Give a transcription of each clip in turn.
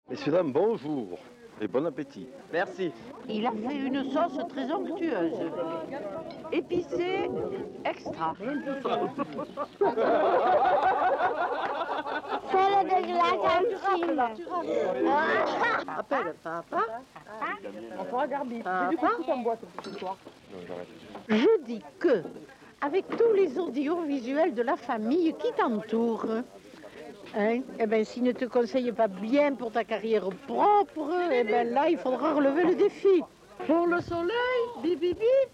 Messieurs, dames, bonjour et bon appétit. Merci. Il a fait une sauce très onctueuse, épicée, extra. Celle de la cantine. Appelle papa. On fera garbi. Papa. Mais du coup, tout en boîte ce soir. Je dis que, avec tous les audiovisuels de la famille qui t'entourent, hein, eh ben, s'ils ne te conseillent pas bien pour ta carrière propre, eh ben, là, il faudra relever le défi. Pour le soleil, bip bip bip.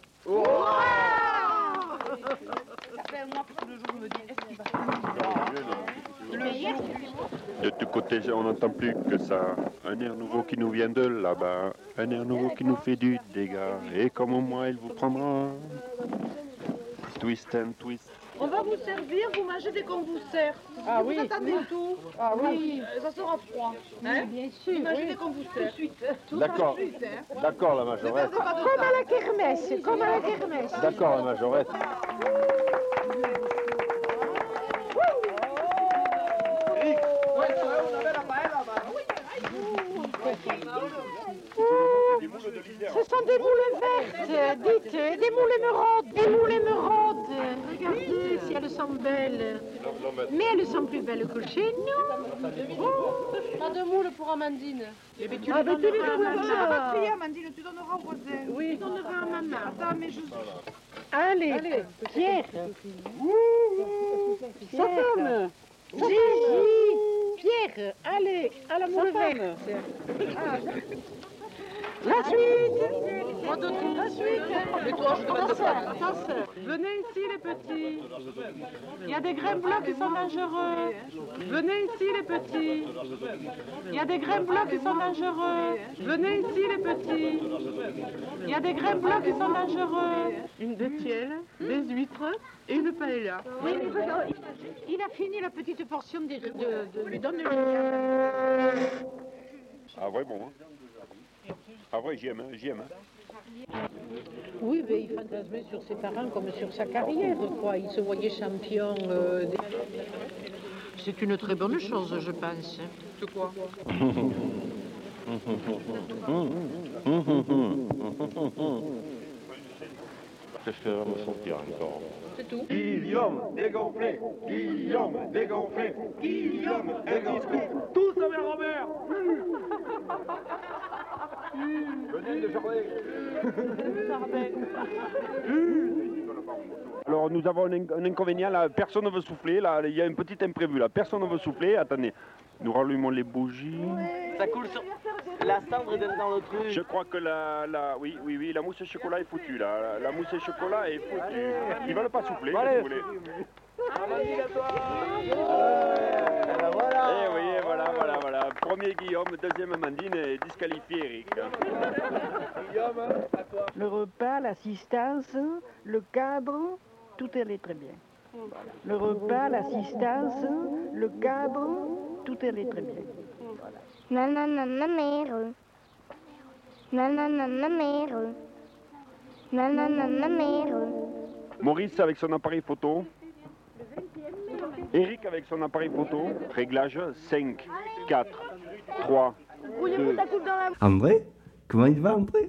De tout côté, on n'entend plus que ça. Un air nouveau qui nous vient de là-bas. Un air nouveau qui nous fait du dégât. Et comme moi, il vous prendra. Twist and twist. On va vous servir, vous mangez dès qu'on vous sert. Ah vous oui. attendez tout. Ah oui. Ça sera froid. Hein, Bien sûr. vous mangez dès qu'on vous sert. Tout de suite. D'accord. D'accord, la Ne majorette. perdez pas de Comme temps. à la kermesse, comme à la kermesse. D'accord, la majorette. Ce sont des moules vertes, dites, des moules émeraudes, des moules émeraudes. Regardez si elles sont belles. Mais elles sont plus belles que chez nous. Pas de moule pour Amandine. Ah, ben, tu les donneras Ça à va maman. crier, Amandine, tu donneras au voisin. Oui, tu donneras à maman. Attends, mais je... Allez, Pierre. Pierre. Gigi. Pierre, allez, à la moule verte. La suite. La suite. Mais toi, je te mets de pas. Ta sœur. Venez ici, les petits. Il y a des grains bleus qui sont dangereux. Venez ici, les petits. Il y a des grains bleus qui sont dangereux. Venez ici, les petits. Il y a des grains bleus qui sont dangereux. Une de tielle, des huîtres et une paella. Oui, mais regarde, il a fini la petite portion de lui donner. Ah ouais, bon. Hein. Ah ouais, j'y aime, hein. Oui, mais il fantasmait sur ses parents comme sur sa carrière, quoi. Il se voyait champion. C'est une très bonne chose, je pense. C'est quoi? Je vais me sentir encore. C'est tout. Guillaume dégonflé, Guillaume dégonflé, Guillaume dégonflé. Tous avec Robert. Venez de jardin. Alors nous avons un inconvénient là, personne ne veut souffler, là, il y a un petit imprévu là, personne ne veut souffler, attendez, nous rallumons les bougies. Ça coule sur la cendre dans le truc. Je crois que oui, la mousse au chocolat est foutue là, la mousse au chocolat est foutue. Ils veulent pas souffler, si vous voulez. Amandine à toi. Eh oui, voilà. Premier Guillaume, deuxième Amandine et disqualifié Eric. Guillaume, à toi. Le repas, l'assistance, le cadre, tout allait très bien. Le repas, l'assistance, le cadre, tout allait très bien. Nanana mère. Nanana mère. Nanana mère. Maurice avec son appareil photo. Eric avec son appareil photo. Réglage 5, 4, 3, 2. André? Comment il va, André?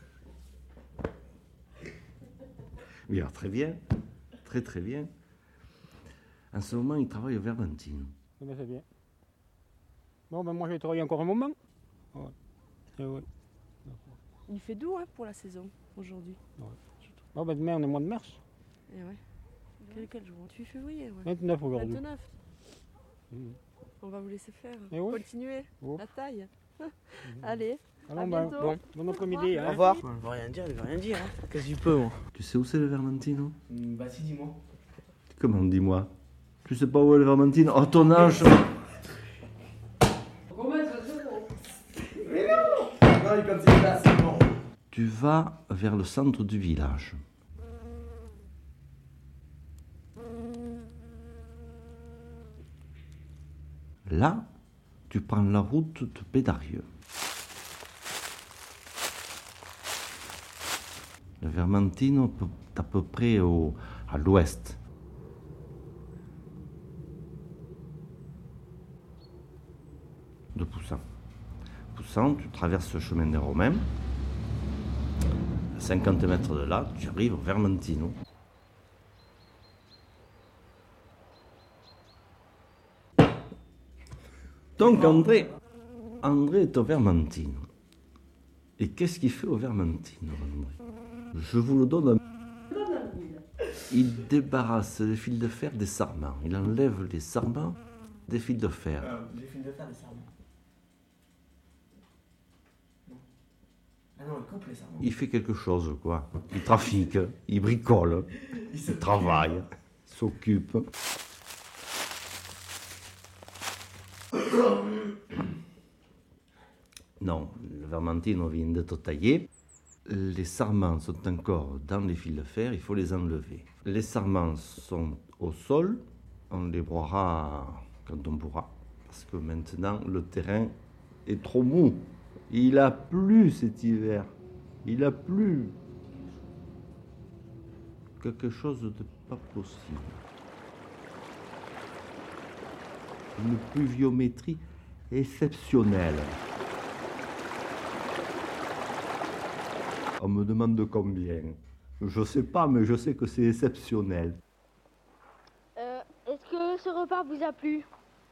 Il va très bien. Très, très bien. En ce moment, il travaille au Vermentine. Eh ben, c'est bien. Bon, ben moi je vais travailler encore un moment. Ouais. Eh ouais. Il fait doux hein, pour la saison aujourd'hui. Bon, ben demain on est au mois de mars. Et ouais. Quel jour? 28 février, ouais. 29 aujourd'hui. 29. Mhm. On va vous laisser faire. Eh oui. Continuez Oh. la taille. Allez. Alors, À ben, bientôt. bon après-midi. Hein. Au revoir. Il veut rien dire, hein. Qu'est-ce que tu peux, moi? Tu sais où c'est le Vermentino? Bah si, dis-moi. Comment, dis-moi? Tu sais pas où est le Vermentine? Oh, ton âge! Tu vas vers le centre du village. Là, tu prends la route de Pédarieux. Le Vermentino est à peu près à l'ouest. De Poussin. poussant, tu traverses le chemin des Romains. À 50 mètres de là, tu arrives au Vermentino. Donc André est au Vermentino. Et qu'est-ce qu'il fait au Vermentino, André? Je vous le donne. Il débarrasse les fils de fer des sarments. Il enlève les sarments des fils de fer. Les fils de fer des sarments. Non. Ah non, il coupe les sarments. Il fait quelque chose, quoi. Il trafique, il bricole, il travaille, il s'occupe. Non, le Vermentino vient d'être taillé. Les sarments sont encore dans les fils de fer, il faut les enlever. Les sarments sont au sol, on les broiera quand on pourra. Parce que maintenant, le terrain est trop mou. Il a plu cet hiver. Il a plu. Quelque chose de pas possible. Une pluviométrie exceptionnelle. On me demande de combien. Je sais pas, mais je sais que c'est exceptionnel. Est-ce que ce repas vous a plu?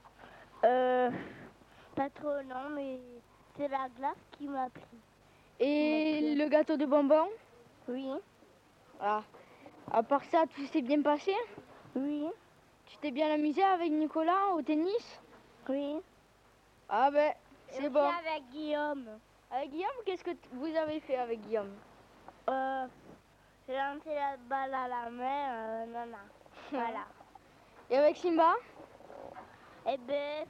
Pas trop, non, mais c'est la glace qui m'a plu. Et le gâteau de bonbons? Oui. Voilà. À part ça, tout s'est bien passé? Oui. Tu t'es bien amusé avec Nicolas au tennis? Oui. Ah ben, c'est bon. Avec Guillaume. Avec Guillaume, qu'est-ce que vous avez fait avec Guillaume? J'ai lancé la balle à la main, non. Voilà. Et avec Simba? Eh ben,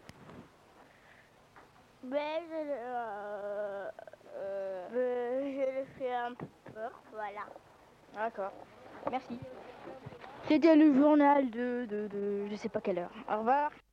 je le fais un peu peur, voilà. D'accord. Merci. C'était le journal de je sais pas quelle heure. Au revoir.